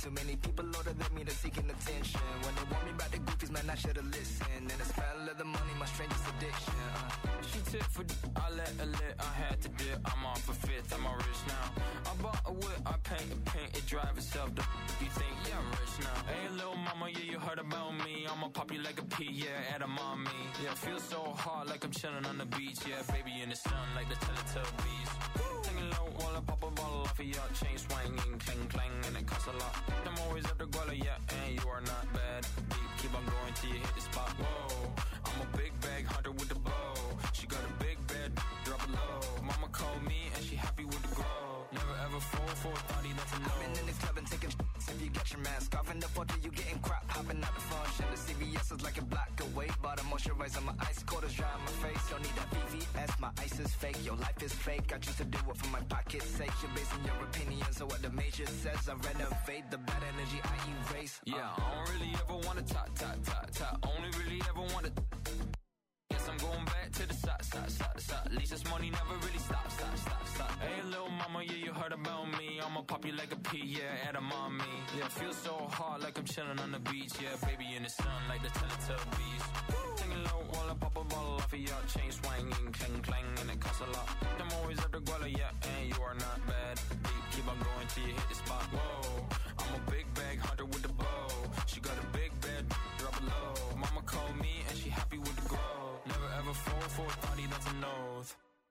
Too many people older than me that's seeking attention. When they want me about the goofies, man, I should've listened. And the smell of the money, my strangest addiction. She tip for I let her lit, I had to dip. I'm off for fifth, I'm all rich now. I bought a whip, I paint it drive itself. You think, yeah, I'm rich now. Hey, little mama, yeah, you heard about me. I'ma pop you like a pea, yeah, at a mommy. Yeah, feel so hot like I'm chilling on the beach. Yeah, baby in the sun like the Teletubbies. Singing low while I pop a bottle off of your chain swinging, clang clang, and it costs a lot. I'm always at the guala, yeah, and you are not bad. Keep on going till you hit the spot. Whoa, I'm a big bag hunter with the bow. She got a big bed, drop it low. Mama called me and she happy with the grow. Never ever fall for a thotty, that's a no. I've been in the club and taking shots. If you get your mask off in the photo, you getting crap. Hopping out the phone, shit, the CVS is like a block away. But I'm moisturizing my ice, cold is dry on my face. Don't need that VVS, my ice is fake. Your life is fake, I choose to do it for my pocket's sake. You're basing your opinions on what the major says. I renovate the bad energy I erase. Yeah, I don't really ever wanna top. Only really ever wanna. Guess I'm going back to the side. At least this money never really stops. Hey, little mama, yeah, you heard about me. I'ma pop you like a pea, yeah, at a mommy. Yeah, feel so hot like I'm chilling on the beach. Yeah, baby in the sun like the Teletubbies. Singing low while I pop a bottle off of your chain swinging, clang clang, and it costs a lot. I'm always at the guala, yeah, and you are not bad. Keep on going till you hit the spot. Whoa, I'm a big bag hunter with the bow. She got a big bed, drop it low. Mama called me and she happy with the grow. Never ever fall for a thotty, that's an oath.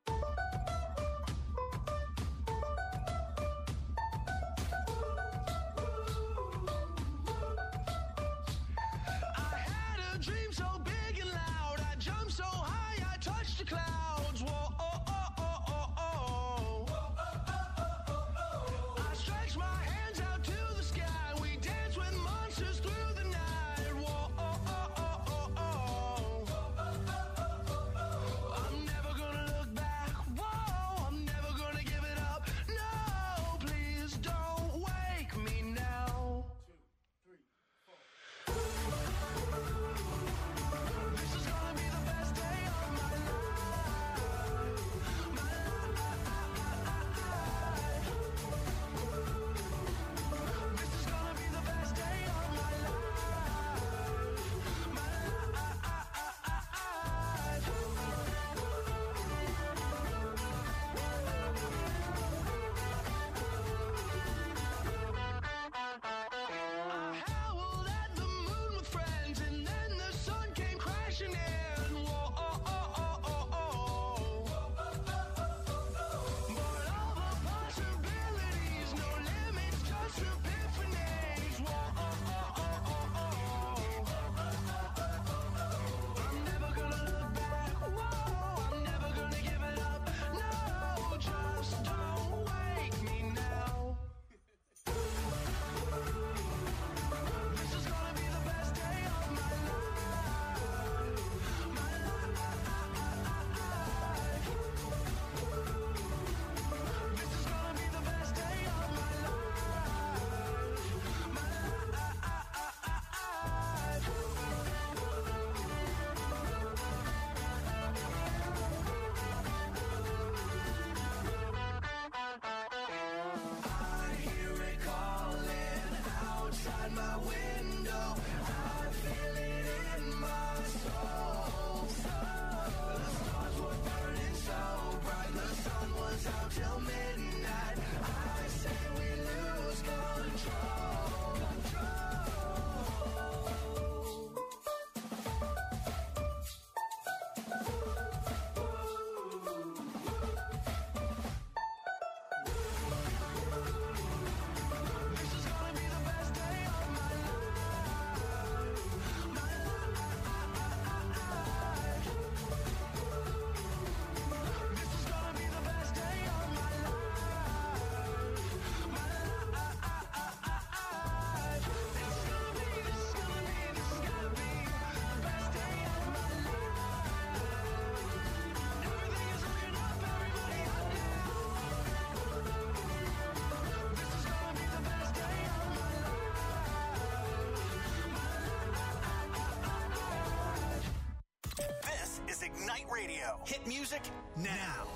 Hit music now.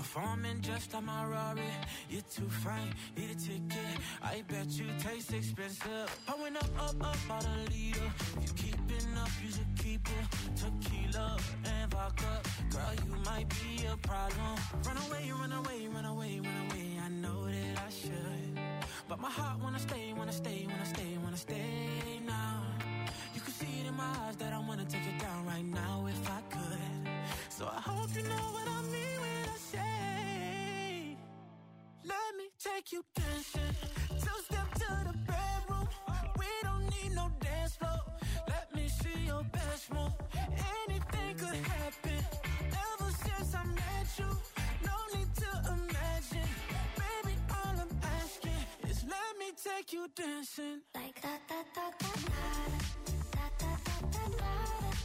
performing just like my Rari. You're too fine, need a ticket. I bet you taste expensive. Pouring up about a liter. If you keeping up, you should keep it. Tequila and vodka. Girl, you might be a problem. Run away, run away, run away, run away. I know that I should, but my heart wanna stay, wanna stay, wanna stay, wanna stay now. You can see it in my eyes that I wanna take it down right now if I could. So I hope you know what I mean when I say, let me take you dancing. Two-step to the bedroom. We don't need no dance floor. Let me see your best move. Anything could happen. Ever since I met you, no need to imagine. Baby, all I'm asking is let me take you dancing. Like da da da da da da da da da da.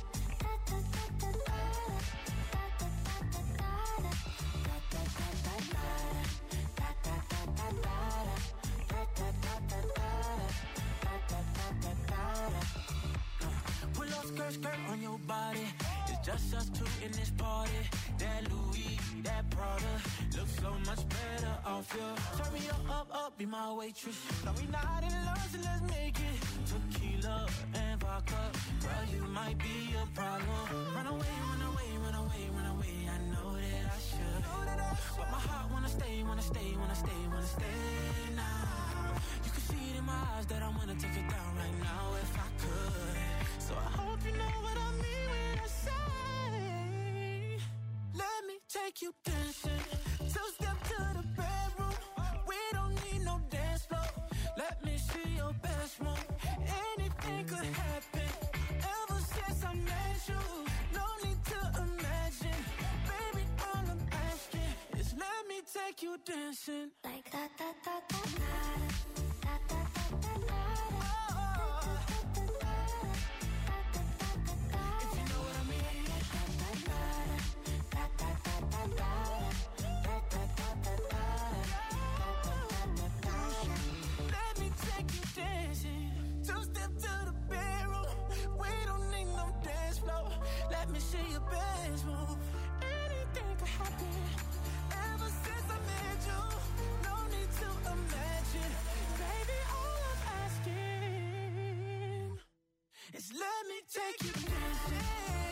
Pull up skirt on your body. It's just us two in this party. That Louis, that Prada looks so much better off you. Turn me up, be my waitress. No, we not in love, so let's make it. Tequila and vodka. Girl, you might be a problem. Run away, run away, run away, run away. I know that I should, but my heart wanna stay, wanna stay, wanna stay, wanna stay now. You can see it in my eyes that I wanna take it down right now if I could. So I hope you know what I mean when I say, let me take you dancing. Two-step to the bedroom. We don't need no dance floor. Let me see your best move. Anything could happen. Ever since I met you, no need to imagine. Baby, all I'm asking is let me take you dancing. Like da da da da da da da da da. If you know what I mean. Let me take you dancing. Two-step to the bedroom. We don't need no dance floor. Let me see your best move. Anything could happen. Ever since I met you, no need to imagine. Baby, all I'm asking is let me take you dancing.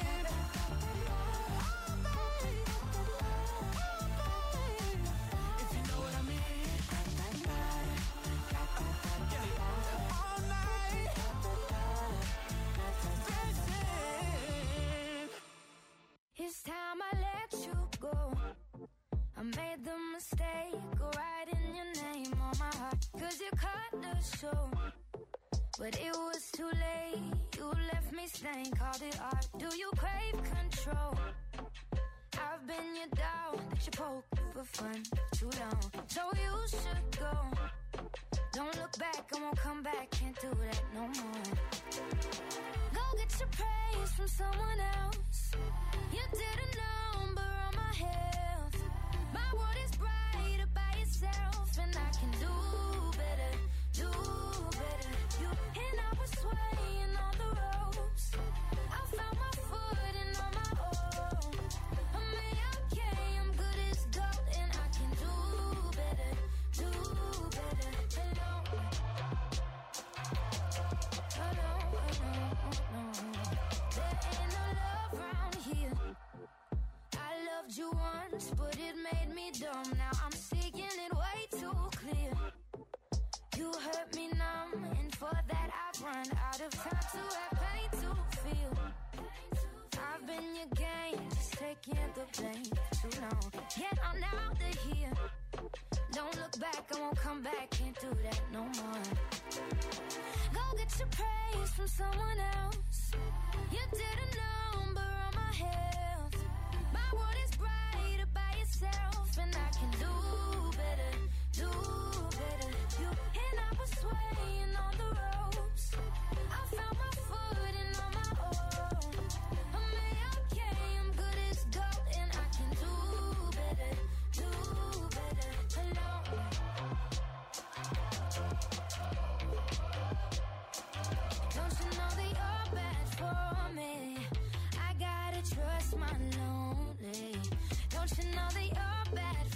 If you know what I mean. All night. Dancing. It's time I let you go. I made the mistake of writing your name on my heart. 'Cause you cut the show, but it was too late. You left me stained, called it art. Do you crave control? I've been your dog that you poke for fun too long. So you should go. Don't look back, I won't come back. Can't do that no more. Go get your praise from someone else. You did a number on my health. My world is brighter by yourself, and I can do better, do better. You and I was swaying on the ropes. I found my footing on my own. I'm okay, I'm good as gold, and I can do better, do better. Hello, hello. There ain't no love around here. I loved you once, but it made me dumb. Now I'm seeing it way too clear. You hurt me numb, and for that I've run out of time to have pain to feel. I've been your game, just taking the blame too long. Yet I'm out of here. Don't look back, I won't come back. Can't do that no more. Go get your praise from someone else. You did a number on my health. My world is brighter by yourself, and I can do better, do better. You and I was swaying on the ropes. I found my footing on my own. I'm okay, I'm good as gold, and I can do better, do better. Hello. Don't you know that you're bad for me? I gotta trust my lonely. Don't you know that you're bad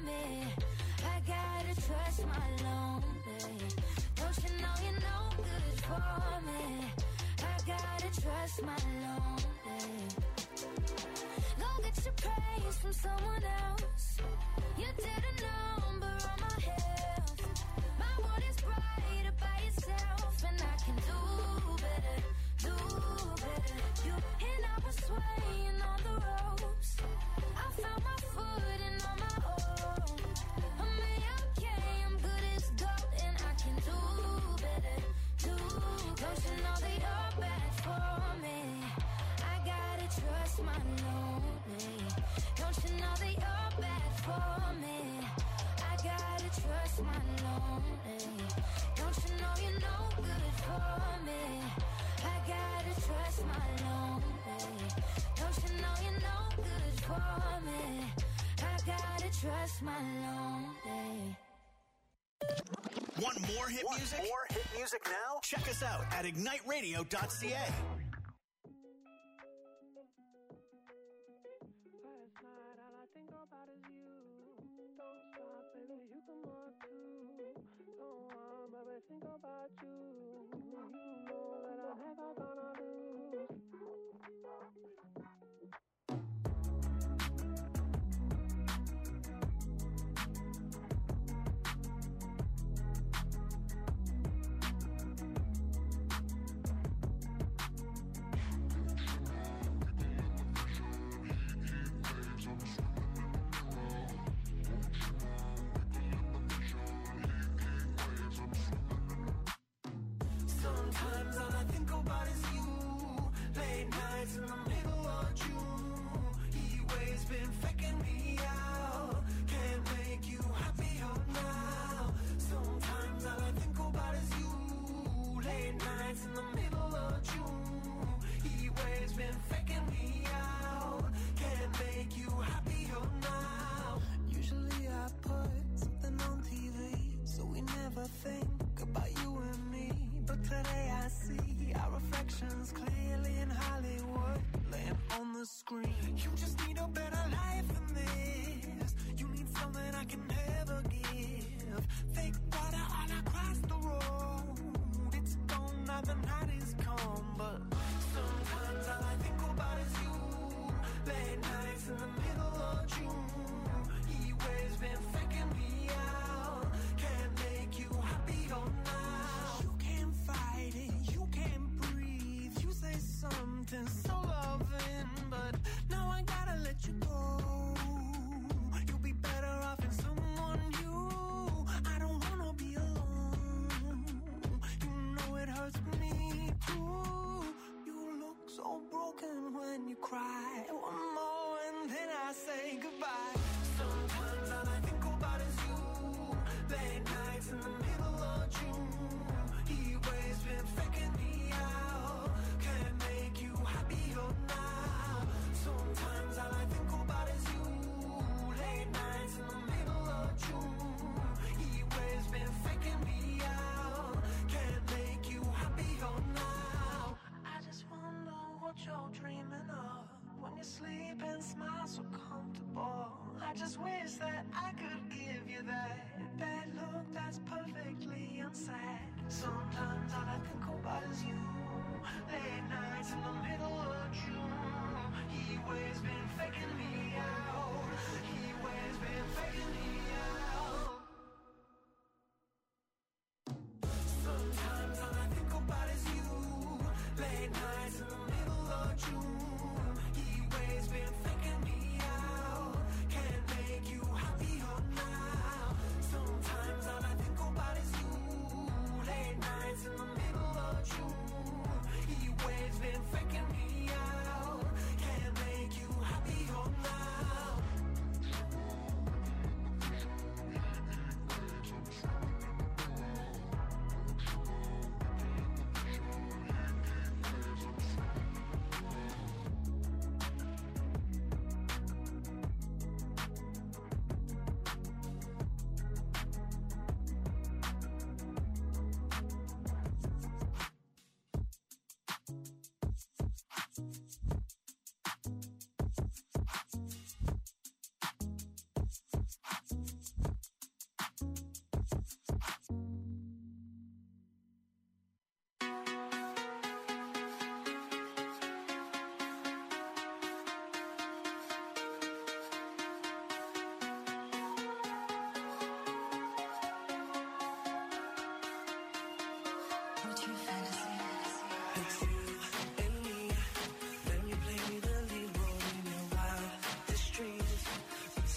me. I gotta trust my lonely. Don't you know you're no good for me? I gotta trust my lonely. Go get your praise from someone else. You did a number on my health. My world is brighter by itself, and I can do better, do better. You and I was swaying on the ropes. I found my footing on my own. I'm okay, I'm good as gold, and I can do better, do better. Don't you know that you're bad for me? I gotta trust my lonely. Don't you know that you're bad for me? I gotta trust my lonely. Don't you know you're no good for me? I gotta trust my lonely. Don't you know you're no good for me? I gotta trust my lonely. Want more hit music? More hit music now? Check us out at igniteradio.ca. Think about you. You know that I'm never gonna lose. Sometimes all I think about is you. Late nights in the middle of June. Heat waves been faking me out. Can't make you happier now. Sometimes all I think about is you. Late nights in the middle of June. Heat waves been faking me out. Can't make you happier now. Usually I put something on TV, so we never think about you and me. But today I see our reflections clearly in Hollywood, laying on the screen. You just need a better life than this. You need something I can never give. Fake water all across the road. It's gone now, the night is come. But sometimes all I think about is you. Late nights in the middle of June. Heat waves been faking me out. Can't make you happier now. You can't fight it, you can't breathe. You say something so loving, but now I gotta let you go. You'll be better off in someone new. I don't wanna be alone. You know it hurts me too. You look so broken when you cry. One more and then I say goodbye. Sometimes all I think about is you. Late nights in the middle of June. Heat waves been faking me out. Can't make you happier now. Sometimes all I think about is you. Late nights in the middle of June. Heat waves been faking me out. Can't make you happier now. I just wonder what you're dreaming of when you sleep and smile so comfortable. I just wish that I could give you that look that's perfectly unsaid. Sometimes all I think about is you. Late nights in the middle of June. Heat waves been faking me out. Heat waves been faking me out. Sometimes all I think about is you. Late nights in the middle of June. Heat waves been faking me out. Can't make you happier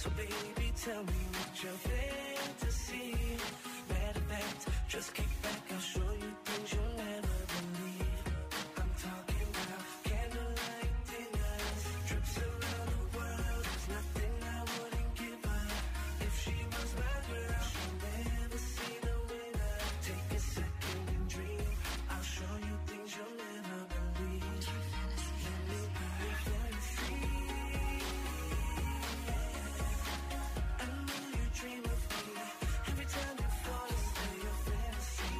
So baby, tell me what's your fantasy. Matter of fact, just kick back, I'll show you things you'll never believe. I'm talking about candlelight dinners, trips around the world. There's nothing I wouldn't give her. If she was my girl, she'll never see the winner. Take a second and dream. I'll show you things you'll never believe. Let me be your fantasy. I know you dream of me. Every time you fall asleep, your fantasy.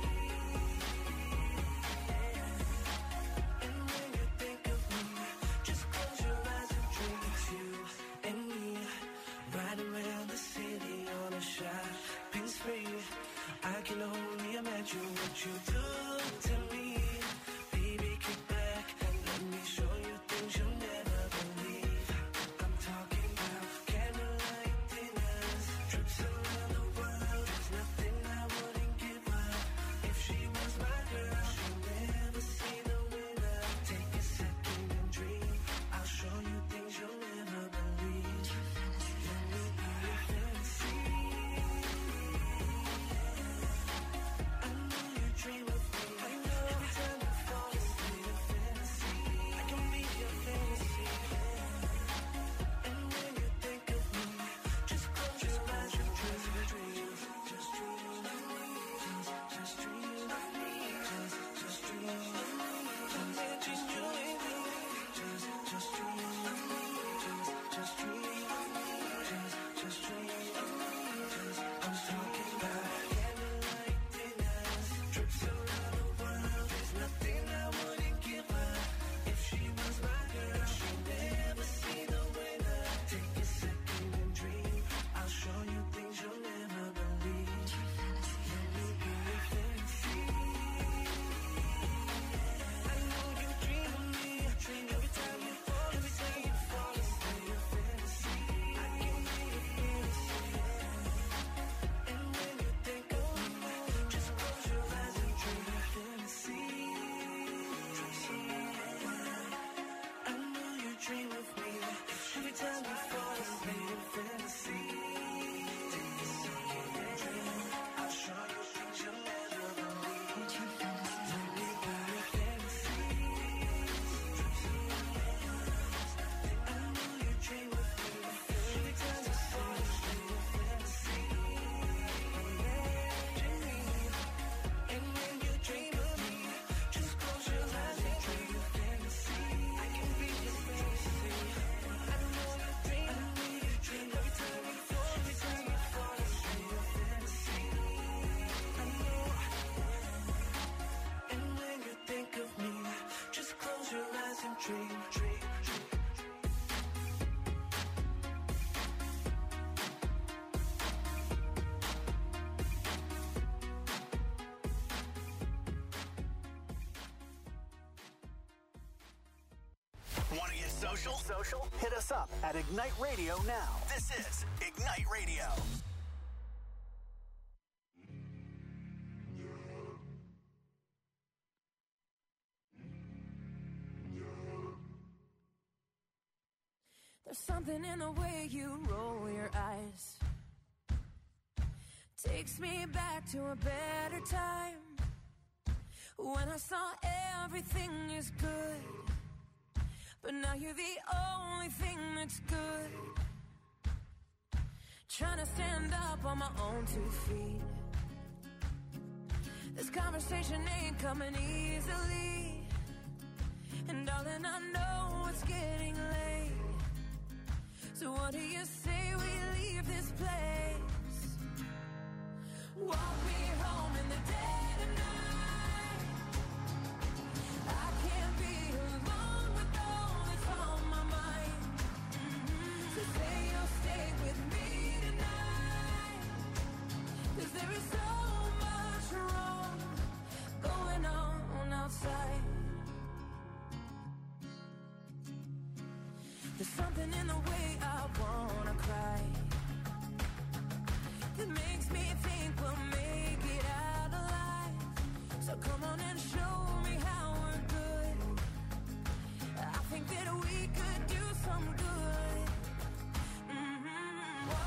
And when you think of me, just close your eyes and dream. It's you and me, riding around the city on a shopping spree. I can only imagine what you do to me. Baby, kick back and let me show you things you'll never believe. I'm talking about candlelight dinners, trips around the world. There's nothing I wouldn't give her. If she was my girl, she'll never see the winner. Take a second and dream. I'll show you things you'll never believe. Let me be your fantasy. I know you dream of me. I know every time you fall asleep, your fantasy. I can be your fantasy. And when you think of me, just close your eyes and dream. Just dream of me. Just dream of me. Just dream of me. Just dream of me. Just dream of me. Just dream of me. Just dream of me. I'm talking about candlelight dinners, trips around the world. There's nothing I wouldn't give her. If she was my girl, she'd never see the winner. Take a second and dream. I'll show you things you'll never believe. Let me be your fantasy. I know you dream of me. I dream every time you fall asleep, your fantasy. I can be your fantasy. And when you think of me, just close your eyes and dream your fantasy. I know you dream of me. Every time you fall asleep, your fantasy. Take a second and dream. I'll show you things you'll never believe. Let me be your fantasy. I know you dream of me. Every time you fall asleep, your fantasy. And when you dream of me, just close your eyes and dream your fantasy. I can be your fantasy. I know you dream. Every time you fall asleep, your fantasy. I know. And when you think of me, just close your eyes and dream. Want to get social? Hit us up at Ignite Radio now. This is Ignite Radio. There's something in the way you roll your eyes. Takes me back to a better time, when I saw everything is good. But now you're the only thing that's good. Trying to stand up on my own 2 feet. This conversation ain't coming easily. And darling, I know it's getting late. So what do you say we leave this place? Walk me home in the dead of night. I can't be alone with all that's on my mind. So say you'll stay with me tonight. 'Cause there is so much wrong going on outside. There's something in the way I wanna cry that makes me think we'll make it out alive. So come on and show me how we're good. I think that we could do some good.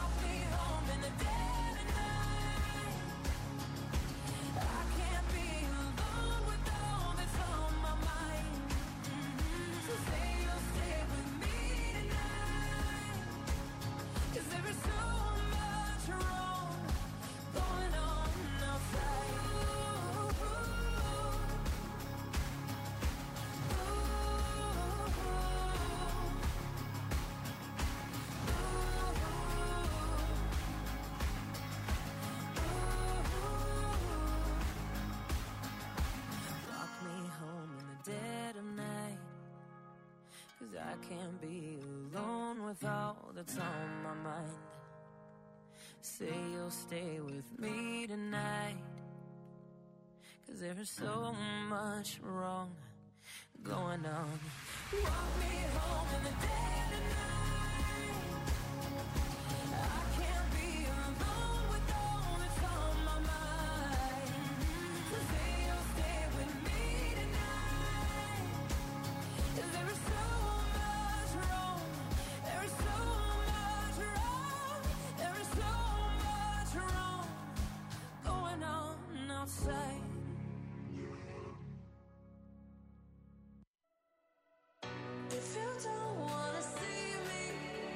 I can't be alone with all that's on my mind. Say you'll stay with me tonight, 'cause there is so much wrong going on. Walk me home in the dead of night. I can't be alone with all that's on my mind. So say you'll stay with me tonight, 'cause there is so much wrong. There is so much wrong. There is so much wrong going on outside. If you don't wanna see me,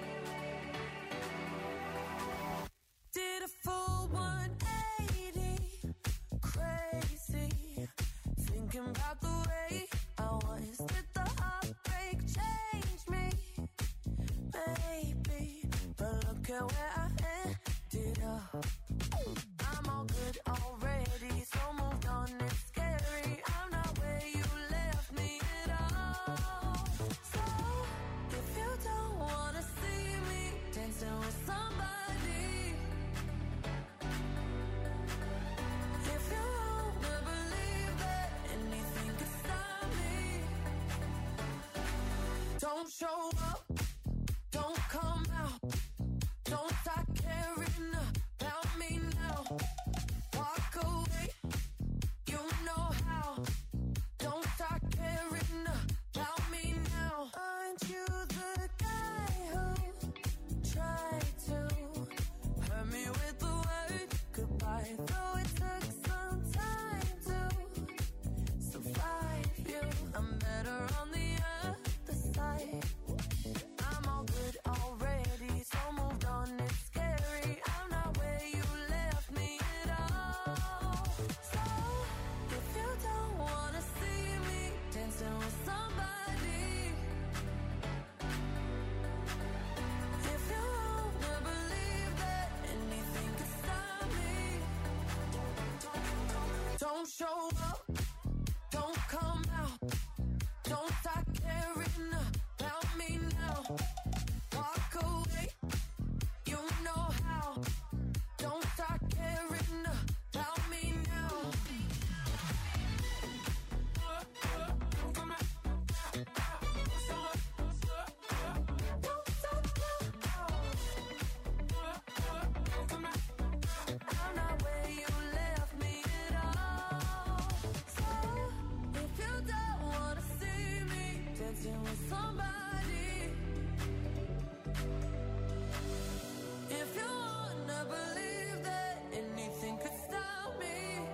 did a full 180, crazy, thinking about the way I was. Did the heartbreak change me? Maybe, but look at where I ended up. I'm all good already, so moved on, it's scary. I'm not where you left me at all. So, if you don't wanna see me dancing with somebody, if you wanna believe that anything can stop me, don't show up, don't come out, don't start caring about me now. Walk away, you know how. Don't start caring about me now. Aren't you the guy who tried to hurt me with the word goodbye? Though it took some time to survive you, I'm better on the other side. I'm all good already, so moved on, it's scary. I'm not where you left me at all. So, if you don't wanna see me dancing with somebody, if you wanna believe that anything can stop me, don't show up, don't come out, don't start caring about me now. Walk away, you know how. Don't start caring about me now. Don't stop now. I'm not where you left me at all. So, if you don't wanna see me dancing with somebody, if you wanna believe that anything could stop me,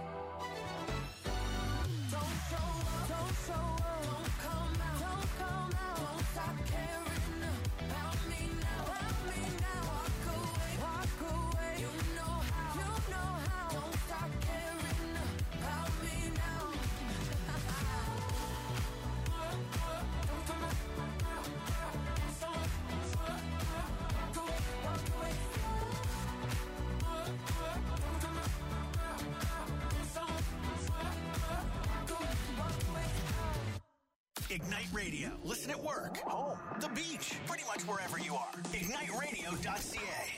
don't show up, don't show up, don't come out, don't come out, don't stop caring about me now, about me now. Walk away, you know how, you know how. Don't stop caring about me now. Walk away. Ignite Radio. Listen at work, home, the beach, pretty much wherever you are. IgniteRadio.ca.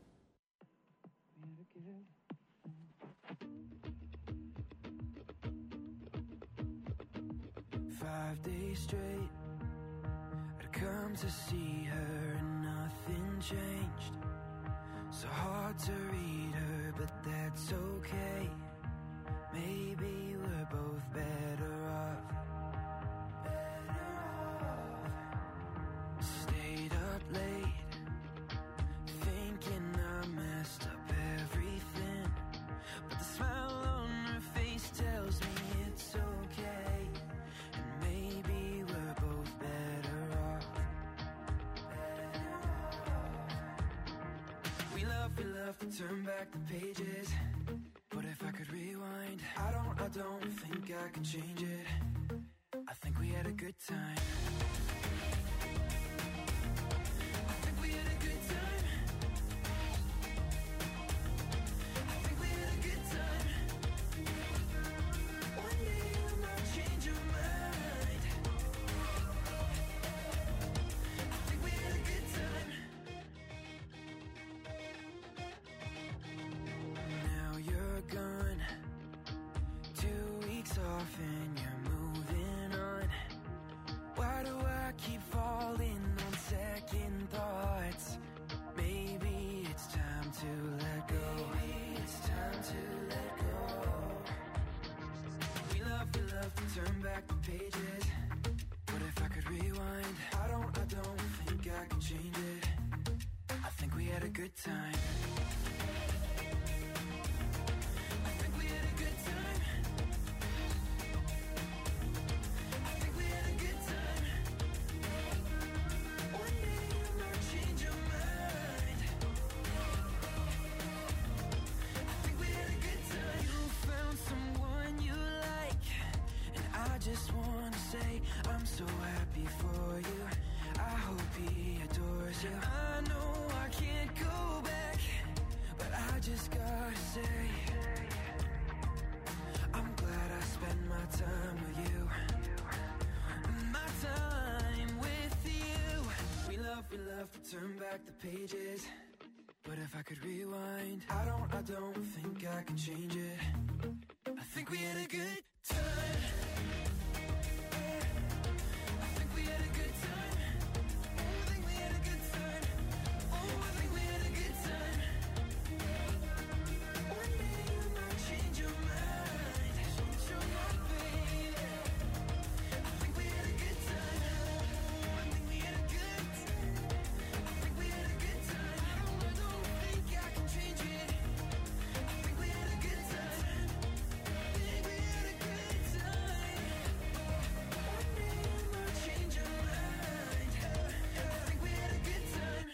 5 days straight, I'd come to see her and nothing changed. So hard to read her, but that's okay. Maybe we're both better off. Stayed up late, thinking I messed up everything. But the smile on her face tells me it's okay. And maybe we're both better off. We love to turn back the pages. But if I could rewind, I don't think I could change it. I think we had a good time. I think we had a good time. I think we had a good time. One day I might change your mind. you. I know I can't go back, but I just gotta say, I'm glad I spent my time with you. My time with you. We love to turn back the pages, but if I could rewind, I don't think I can change it. I think we had a good time. I think we had a good time. Oh, I think we had a good time. Oh, I think we had a good time. One day you might change your mind. Change your mind, baby. I think we had a good time. I think we had a good time. I think we had a good time. I don't think I can change it. I think we had a good time. I think we had a good time. One day you might change your mind. I think we had a good time.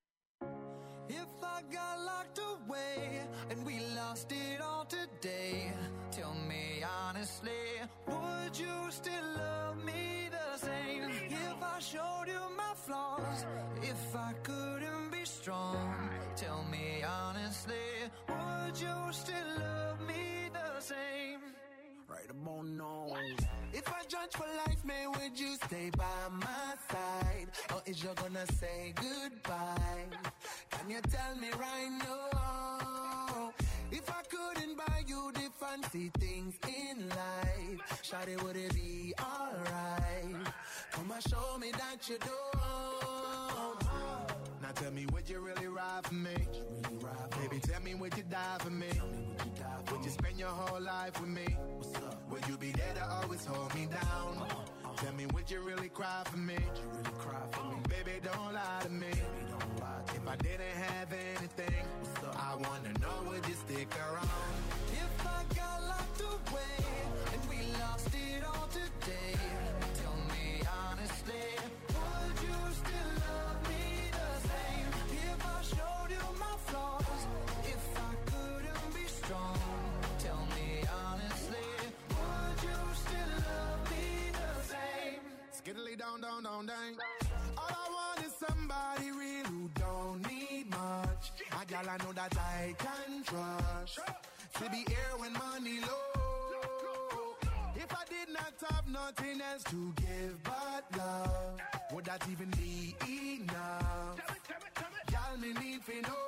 If I got locked away and we lost it all today, tell me honestly, would you still love me the same? If I showed you my flaws, if I couldn't be strong, tell me honestly, would you still love me the same? Right about now. If I judge for life, man, would you stay by my side? Or is you gonna say goodbye? Can you tell me right now? If I couldn't buy you the fancy things in life, shawty, would it be alright? Come and show me that you don't. Now tell me, would you really ride for me? Baby, tell me, would you die for me? Would you spend your whole life with me? Would you be there to always hold me down? Tell me, would you really cry for me? Baby, don't lie to me. If I didn't have anything, I wanna know, would you stick around? If I got locked away and we lost it all today, tell me honestly, would you still love me the same? If I showed you my flaws, if I couldn't be strong, tell me honestly, would you still love me the same? Skiddly down, down, down, down. All I want is somebody real who don't need much. A gal I know that I can trust. To be here when money low. If I did not have nothing else to give but love, would that even be enough? Gal, me need to know.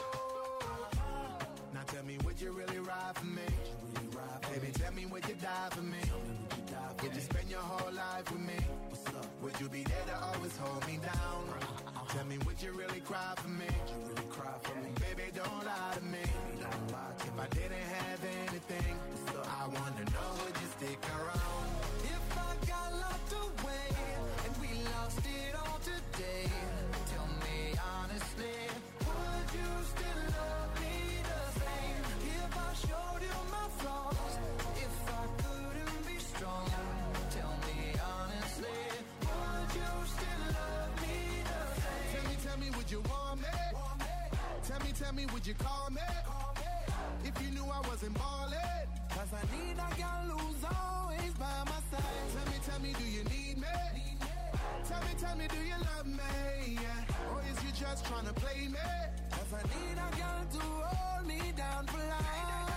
Now tell me, would you really ride for me? Baby, tell me, would you die for me? Would you spend your whole life with me? Would you be there to always hold me down? Tell me, would you really cry for me? Baby, don't lie to me. If I didn't have anything, I wanna know, would you stick around? If I got locked away and we lost it all today, tell me honestly, would you still love me the same? If I showed you my flaws, if I couldn't be strong, tell me honestly, would you still love me the same? Tell me, would you want me? Tell me, would you call me? If you knew I wasn't ballin', 'cause I need a girl who's always by my side. Tell me, do you need me? Tell me, do you love me? Yeah. Or is you just tryna play me? 'Cause I need a girl to hold me down for life.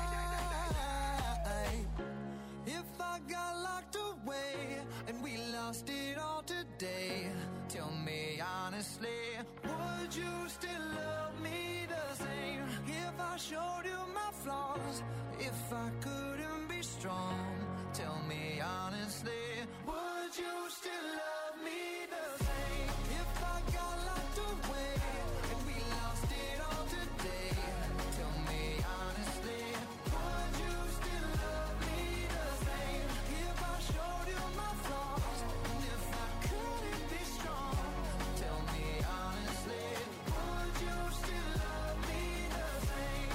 If I got locked away and we lost it all today, tell me honestly, would you still love me the same? If I showed you my flaws, if I couldn't be strong, tell me honestly, would you still love me the same? If I got locked away and we lost it all today, tell me honestly, would you still love me the same? If I showed you my flaws, and if I couldn't be strong, tell me honestly, would you still love me the same?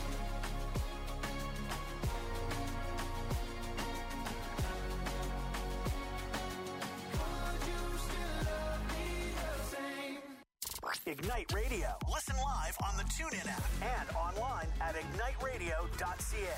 Would you still love me the same? Ignite Radio. Listen live on the TuneIn app and online at igniteradio.ca.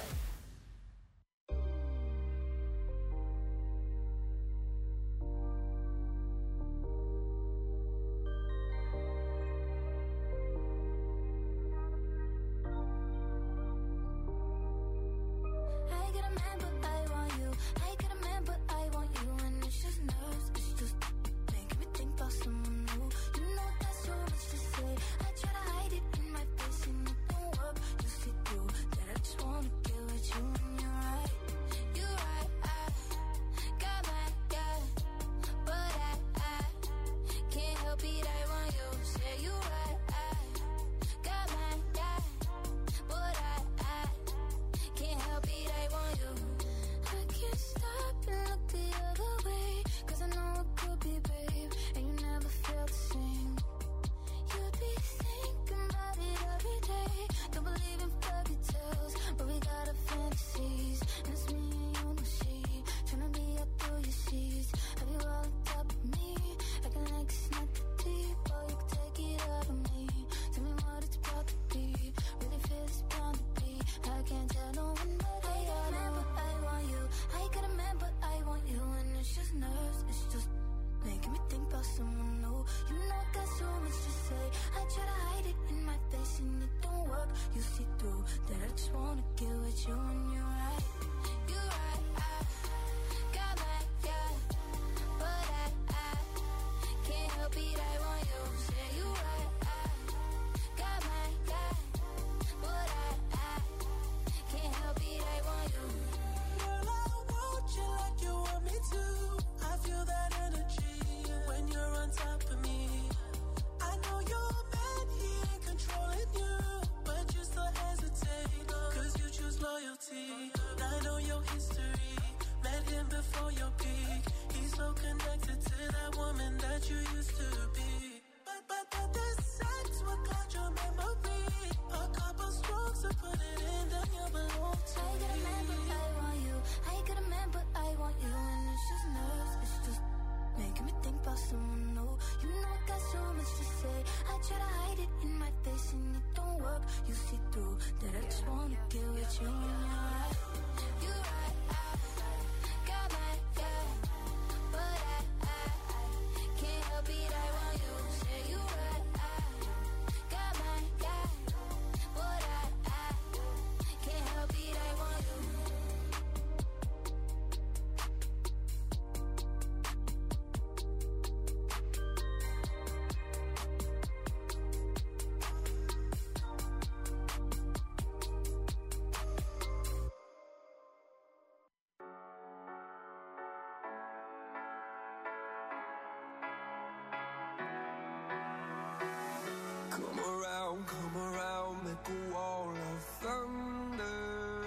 come around, make a wall of thunder.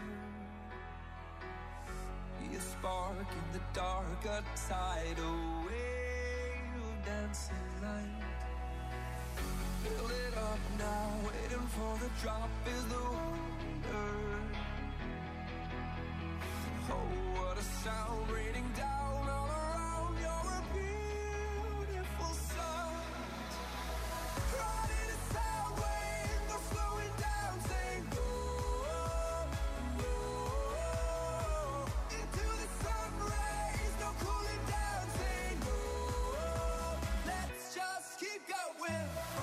Be a spark in the dark, a tidal wave of dancing light. Fill it up now, waiting for the drop is the wonder. Oh, what a sound raining down all around. You're a beautiful sight. Riding a sound wave, no slowing down, saying go, go. Into the sun rays, no cooling down, saying go. Let's just keep going.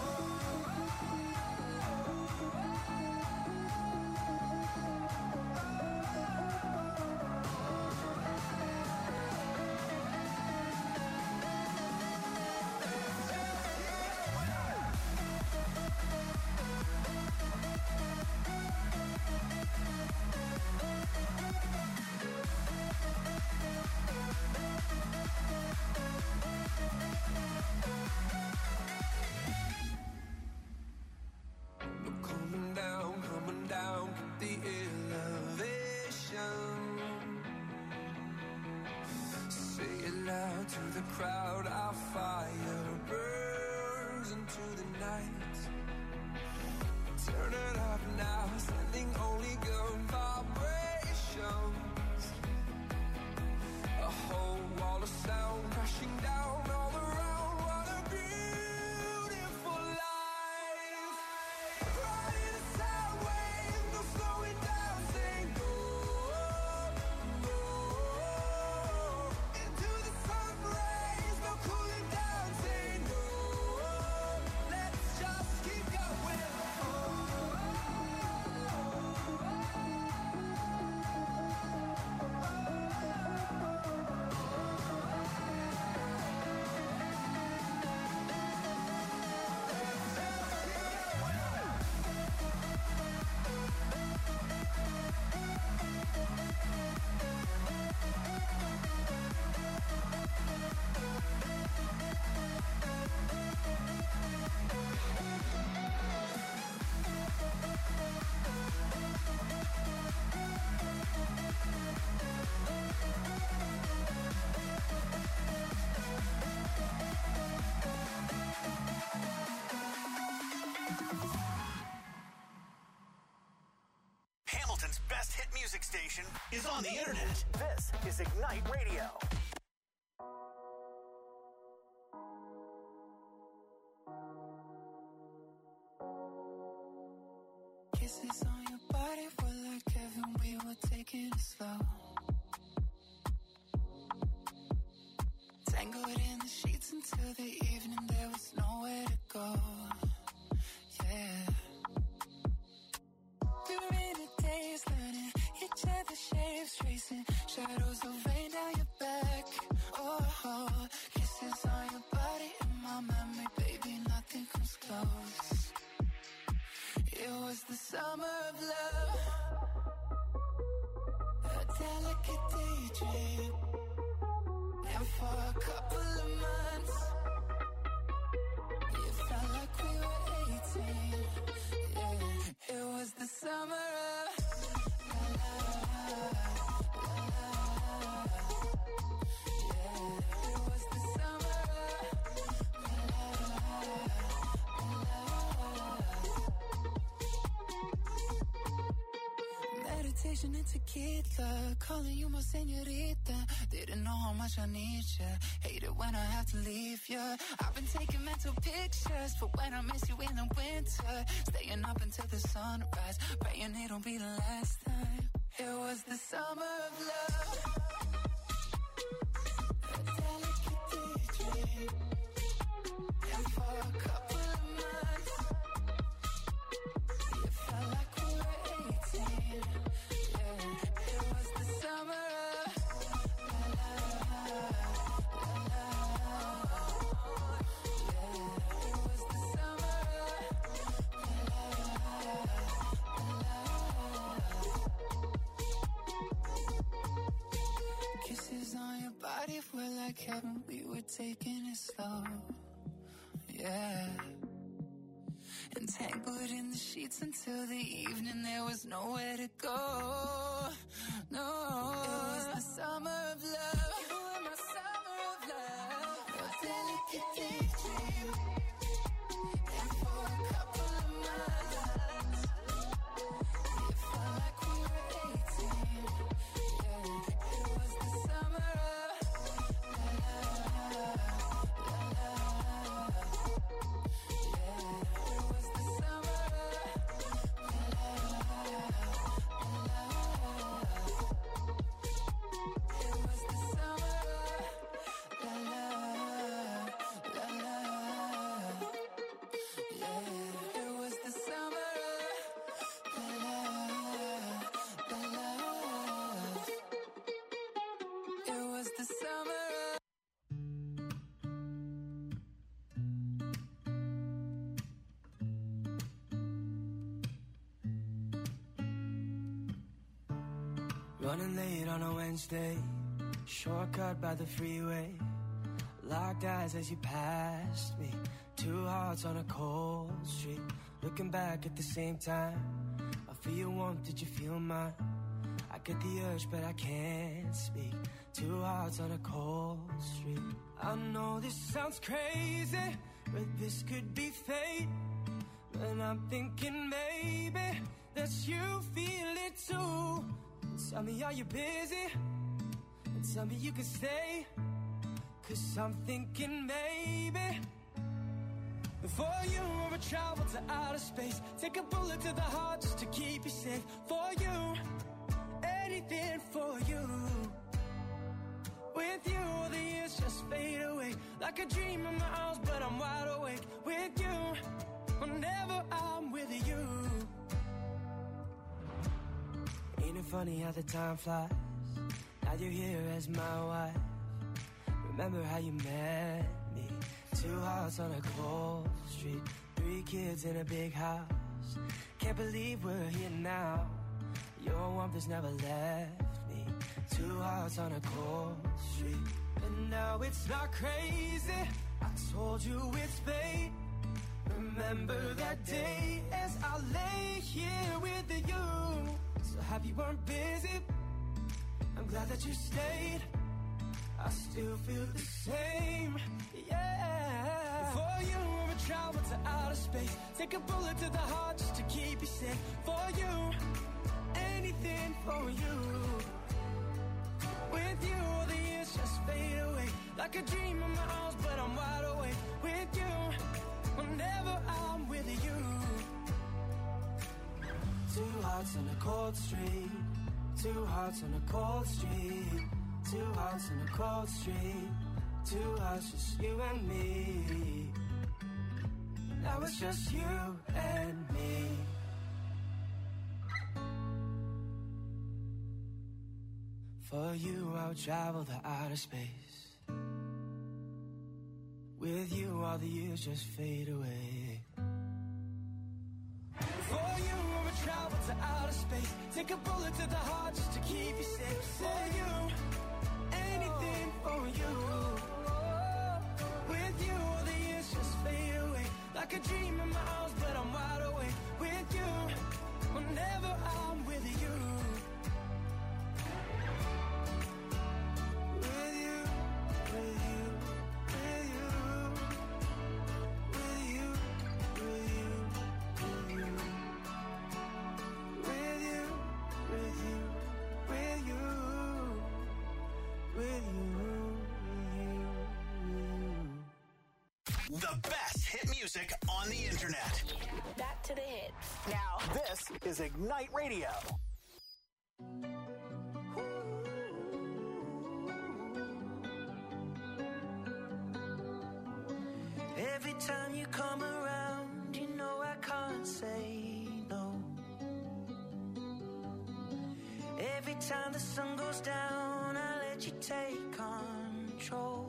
Coming down, get the elevation. Say it loud to the crowd, our fire burns into the night. Turn it up now, sending only good vibrations. A whole wall of sound crashing down all around. What a beautiful life. Riding a sound wave, no slowing down, saying go, go. Into the sun rays, no cooling down, saying go. Let's just keep going. Hamilton's best hit music station is on the internet. This is Ignite Radio. Kisses on your body were like heaven, we were taking it slow. Tangled in the sheets until the evening, there was nowhere to go. Yeah. We were in a daze, learning each other's shapes, tracing shadows of rain down your back. Oh, kisses on your body in my memory, baby, nothing comes close. It was the summer of love, a delicate daydream. And for a couple of months, it felt like we were 18. Yeah, it was the summer of la la la, la la la. Yeah, it was the summer of la la la, la la. Meditation and tequila, calling you my señorita. Didn't know how much I need ya. Hate it when I have to leave ya. I've been taking mental pictures for when I miss you in the winter. Staying up until the sunrise, praying it'll be the last time. It was the summer of love, a delicate daydream. And for a couple of months, it felt like we were 18. Yeah, it was the summer of kisses on your body were like heaven, we were taking it slow. Yeah. Entangled in the sheets until the evening, there was nowhere to go. No, it was the summer of love. You were my summer of love. Your delicate daydream. And for a couple of months, it felt like we were 18. Yeah, it was the summer of love. Running late on a Wednesday, shortcut by the freeway. Locked eyes as you passed me. Two hearts on a cold street. Looking back at the same time. I feel your warmth, did you feel mine? I get the urge, but I can't speak. Two hearts on a cold street. I know this sounds crazy, but this could be fate. And I'm thinking maybe that you feel it too. Tell me, are you busy? And tell me you can stay. Cause I'm thinking maybe for you I would travel to outer space. Take a bullet to the heart just to keep you safe. For you, anything for you. With you, the years just fade away. Like a dream in my arms, but I'm wide awake. With you, whenever I'm with you. Ain't it funny how the time flies? Now you're here as my wife. Remember how you met me? Two hearts on a cold street. 3 kids in a big house. Can't believe we're here now. Your warmth has never left me. Two hearts on a cold street. And now it's not crazy. I told you it's fate. Remember that day as I lay here with you. So happy you weren't busy. I'm glad that you stayed. I still feel the same, yeah. For you, I would travel to outer space. Take a bullet to the heart just to keep you safe. For you, anything for you. With you, the years just fade away. Like a dream in my arms, but I'm wide awake. With you, whenever I'm with you. Two hearts on a cold street. Two hearts on a cold street. Two hearts on a cold street. Two hearts, just you and me. Now it's just you and me. For you, I would travel the outer space. With you, all the years just fade away. For you, I would travel to outer space. Take a bullet to the heart just to keep you safe. For you, anything for you. With you, all the years just fade away. Like a dream in my arms, but I'm wide awake. With you, whenever I'm with you. With you, with you, with you. With you, with you, with you. With you, with you, with you. With you. The best hit music on the internet. Back to the hits. Now, this is Ignite Radio. Every time you come around, you know I can't say no. Every time the sun goes down, I let you take control.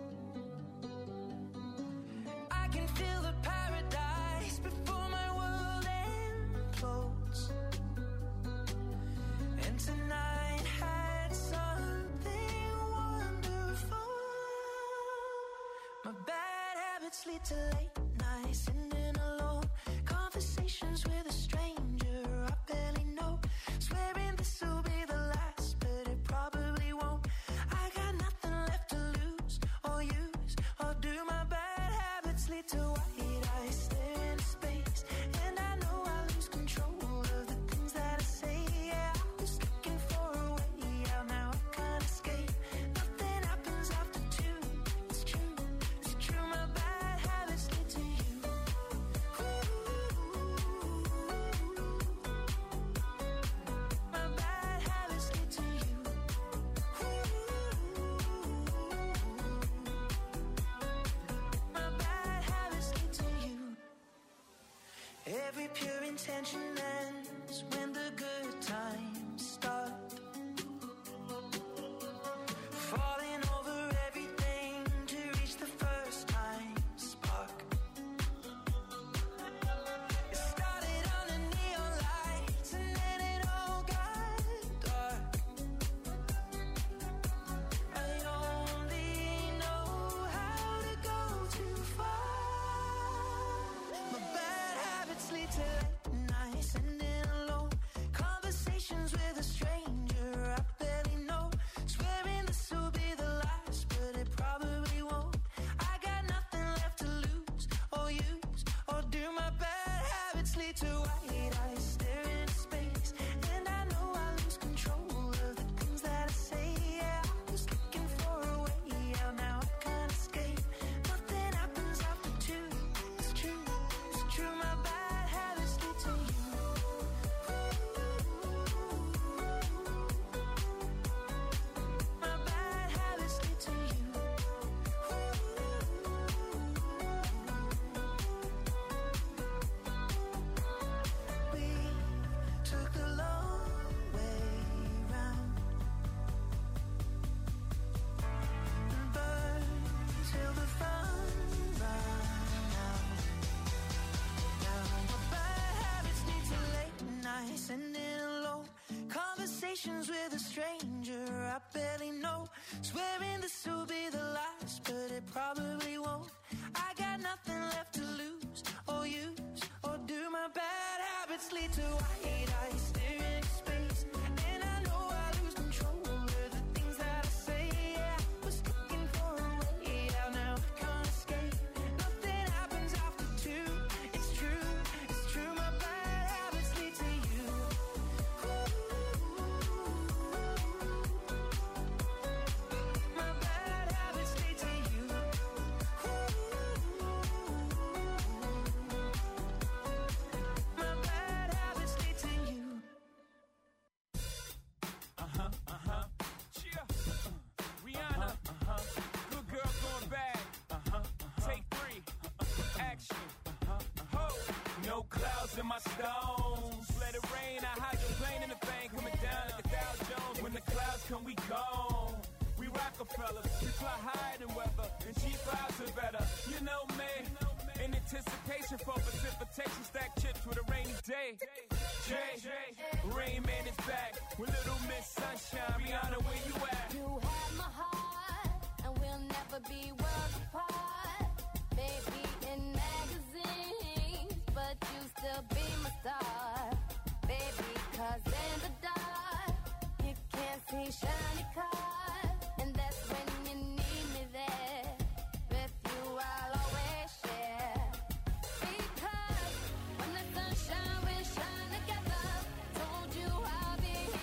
I can feel the paradise before my world implodes. And tonight had something wonderful. My bad habits lead to late nights, sitting alone. Conversations with a stranger I barely know. Swearing this will be the last, but it probably won't. I got nothing left to lose or use, or do my bad habits lead to white eyes stare into space? And I know I lose control of the things that I say. Yeah, I was looking for a way out, now I can't escape. Nothing happens after two. It's true, it's true. My bad habits lead to you. My bad habits lead to you. My bad habits lead to you. Every pure intention ends when the good times start. Falling over everything to reach the first time spark. It started on the neon lights and then it all got dark. I only know how to go too far. My bad habits lead to late nights ending alone. Conversations with a stranger I barely know. Swearing this will be the last, but it probably won't. I got nothing left to lose or use, or do. My bad habits lead to white eyes stare into space. And I know I lose control of the things that I say. Yeah, I was looking for a way out, now I can't escape. Nothing happens after two. It's true, it's true. My bad habits lead to you. My bad habits lead to you. We took the long way round and burned till the fun ran out. Now my bad habits lead to late nights ending alone. Conversations with a stranger I barely know. Swearing this will be the last, but it probably won't. I got nothing left to lose or use, or do. My bad habits lead to white eyes staring into space. And I know I lose control of the things that I say. Yeah, I was looking for a way out, now I can't escape. Nothing happens after two. It's true, it's true. My bad habits lead to you. My bad habits lead to you. My bad habits lead to you. Cheer. Rihanna. Good girl going bad. Take three. Action. Ho. No clouds in my stones. Let it rain. I hydroplane in the thing coming down like the Dow Jones. When the clouds come, we gone. We Rockefellers. We fly higher than weather. And G5s are better. You know me. In anticipation for precipitation. Stack chips with a rainy day. Jay. Rain Man is back. With Little Miss Sunshine. Rihanna, where you at? You have my heart, and we'll never be worlds apart. Baby in magazines, but you still be my star. Baby, 'cause in the dark, you can't see shiny cars. And that's when you need me there. With you, I'll always share. Because when the sunshine, we shine together. Told you I'll be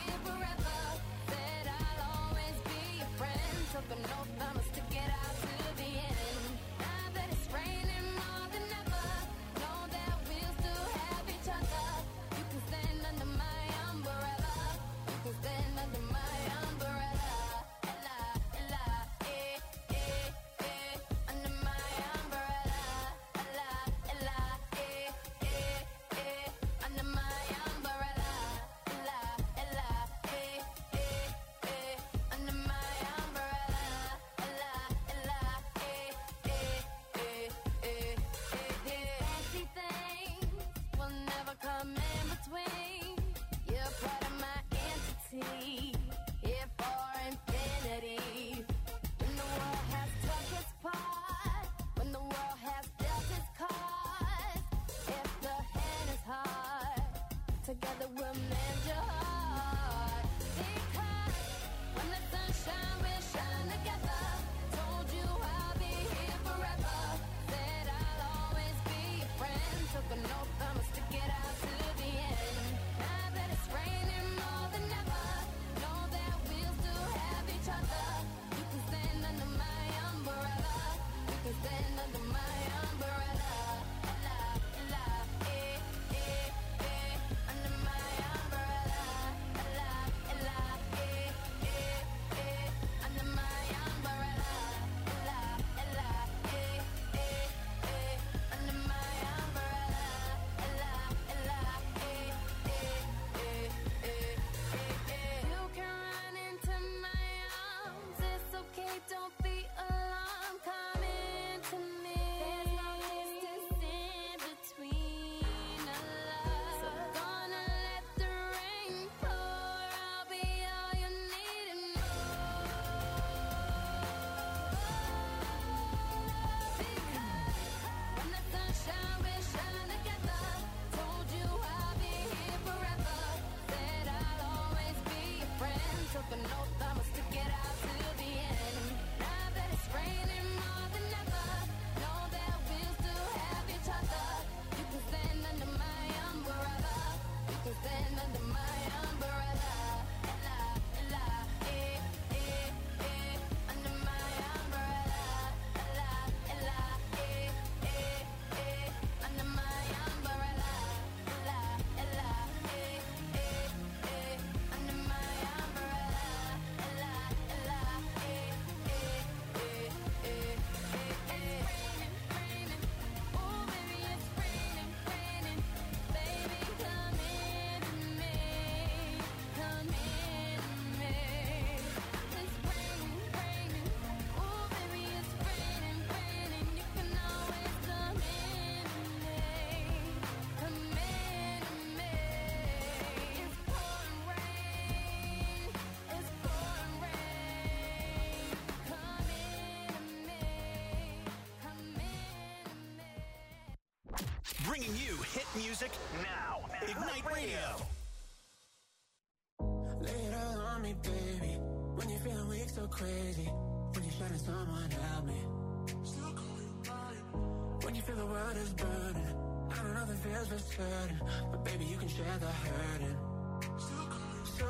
bringing you hit music now. Ignite Radio. Lay it all on me, baby. When you're feeling weak, so crazy. When you're shutting someone help me. Still call you mine. When you feel the world is burning. I don't know if it feels for certain, but baby, you can share the hurting. Still call you so.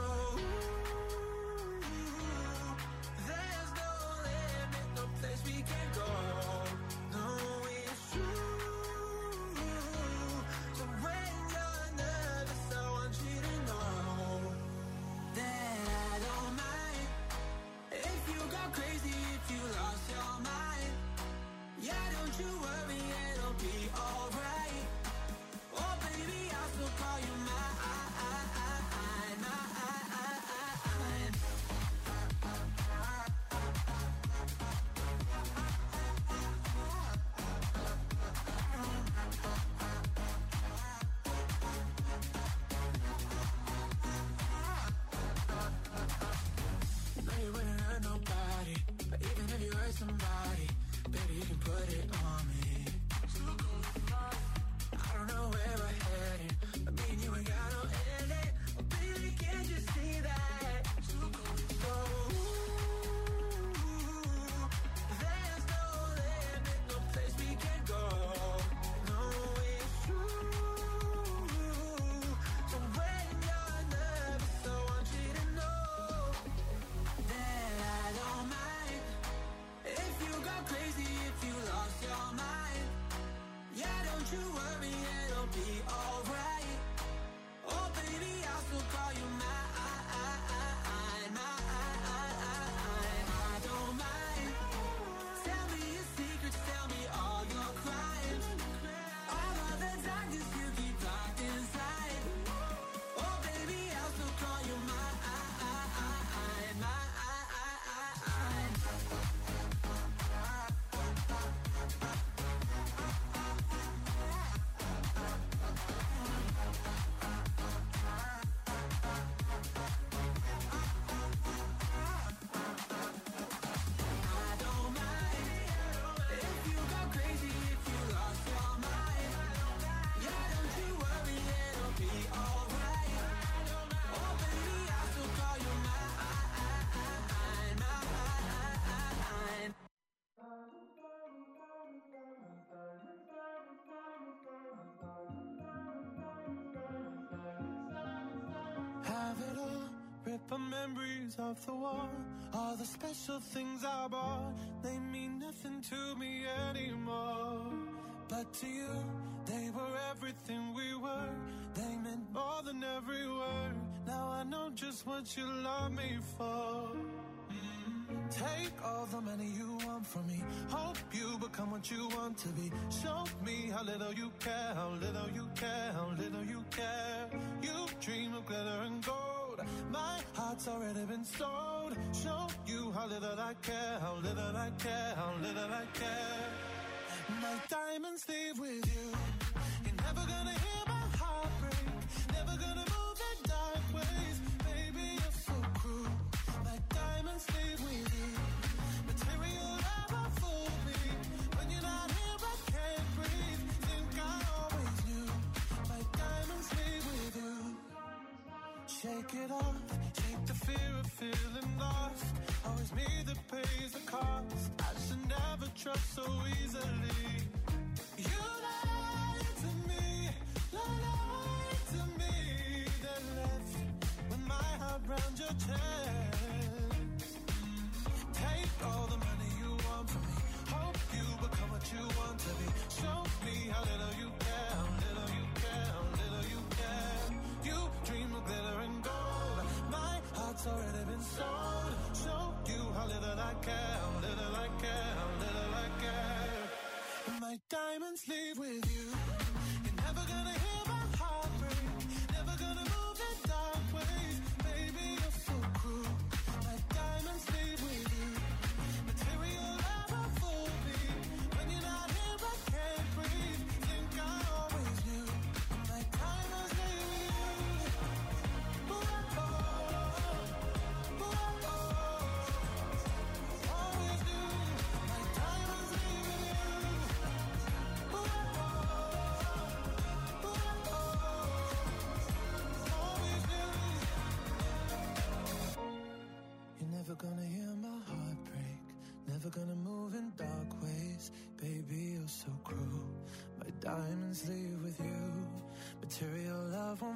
There's no limit, no place we can go. No, it's true. So when you're nervous, I want you to know that I don't mind if you go crazy, if you lost your mind. Yeah, don't you worry, it'll be alright. Oh baby, I'll still call you mine. No, you wouldn't hurt nobody, but even if you hurt somebody, baby, you can put it on me. I don't know where we're headed, but me and you ain't got no ending. Oh, baby, can't you see that? So, there's no limit, no place we can go. No, it's true. So when you're nervous, I want you to know that I don't mind if you go crazy, if you lost your mind. Yeah, don't you worry, it'll be alright. Oh baby, I'll still call you mine. I don't mind. Tell me your secrets, tell me all your crimes. All of the darkness you keep locked inside. Oh baby, I'll still call you mine. I don't mind if you go crazy, if you lost your mind. Yeah, don't you worry, it'll be alright. Oh baby, I'll still call you mine. Have it all, rip the memories of the war. All the special things I bought, they mean nothing to me anymore. But to you, they were everything we were. They meant more than every word. Now I know just what you love me for. Take all the money you want from me. Hope you become what you want to be. Show me how little you care, how little you care, how little you care. You dream of glitter and gold. My heart's already been sold. Show you how little I care, how little I care, how little I care. My diamonds leave with you. You're never gonna hear my heart break. Never gonna move the dark ways. Baby, you're so cruel. My diamonds leave with you. Material never fooled me. When you're not here, I can't breathe. Think I always knew. My diamonds leave with you. Shake it off. Shake the fear of feeling lost. Always me that pays the cost. I should never trust so easily. You lied to me. Lied to me. Then left with my heart round your chest. Take all the money you want from me. Hope you become what you want to be. Show me how little you care, how little you care, how little you care. You dream of glitter and gold. My heart's already been sold. Show you how little I care, how little I care, how little I care. My diamonds leave with you. You're never gonna hear my heart break. Never gonna move the dark ways. Baby, you're so cruel.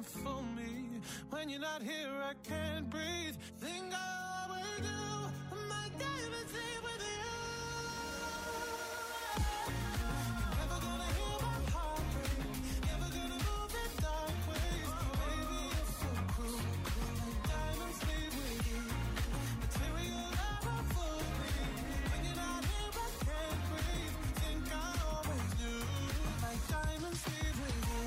don't fool me. When you're not here, I can't breathe. Think I always do. My diamonds leave with you. You're never gonna hear my heart break. Never gonna move in dark ways. Baby, you're so cruel. My diamonds leave with you. Material never fooled me. When you're not here, I can't breathe. Think I always do. My diamonds leave with you.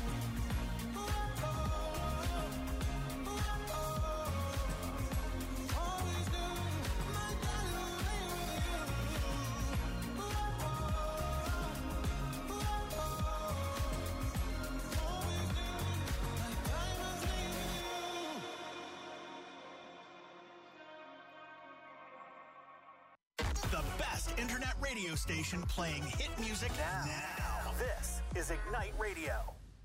Always do. My diamonds leave with you. Always do. My diamonds leave with you. The best internet radio station playing hit music now. This is Ignite Radio.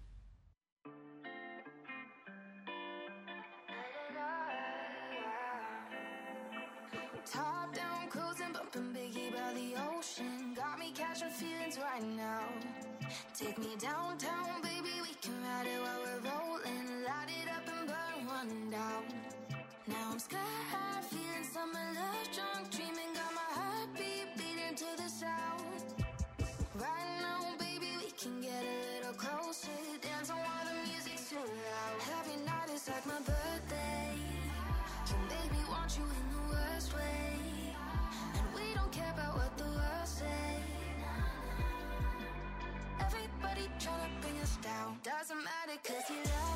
Top down, cruising, bumping Biggie by the ocean. Got me catching feelings right now. Take me downtown, baby, we can ride it while we're rolling. Light it up and burn one down. Now I'm sky high, feeling summer love drunk, dreaming, got my heartbeat beating to the sound. Right now, baby, we can get a little closer. Dance on while the music's too loud. Every night is like my birthday. Can make me want you in the worst way. And we don't care about what the world say. Everybody tryna bring us down. Doesn't matter 'cause you love